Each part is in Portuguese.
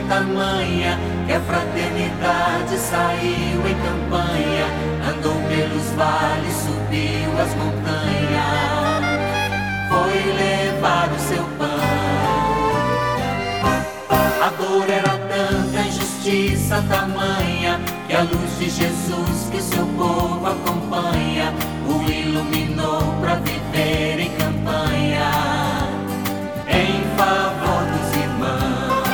tamanha que a fraternidade saiu em campanha, andou pelos vales, subiu as montanhas, foi levar o seu pão. A dor era tanta, a injustiça tamanha, que a luz de Jesus que seu povo acompanha o iluminou para viver em campanha, em favor dos irmãos.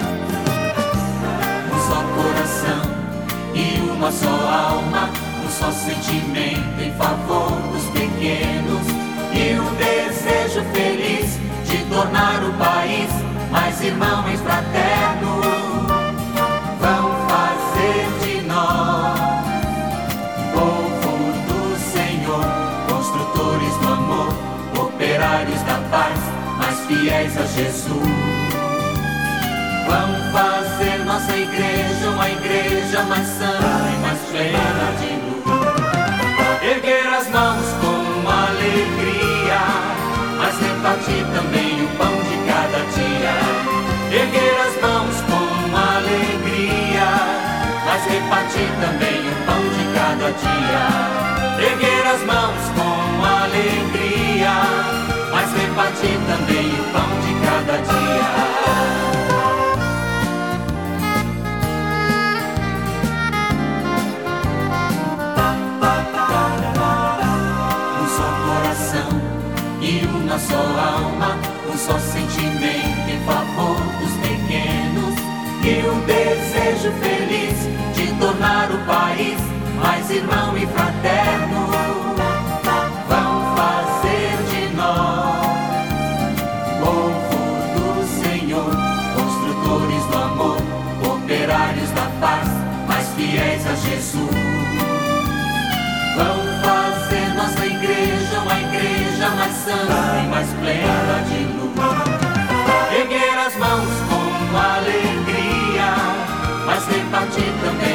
Um só coração e uma só alma, um só sentimento em favor dos pequenos, e o desejo feliz de tornar o país mais irmão e fraterno. Vão fazer de nós povo do Senhor, construtores do amor, operários da paz, mais fiéis a Jesus. Vão fazer nossa igreja uma igreja mais santa e mais plena de luz. Erguer as mãos com alegria, mas repartir também o pão de cada dia. Erguer as mãos com alegria, mas repartir também o pão de cada dia. Erguer as mãos com alegria, mas repartir também o pão de cada dia. E uma só alma, um só sentimento em favor dos pequenos, e um desejo feliz de tornar o país mais irmão e fraterno. Vão fazer de nós povo do Senhor, construtores do amor, operários da paz, mais fiéis a Jesus. Vão fazer nossa igreja uma igreja mais santa e mais plena de luz. Erguer as mãos com alegria, mas repartir também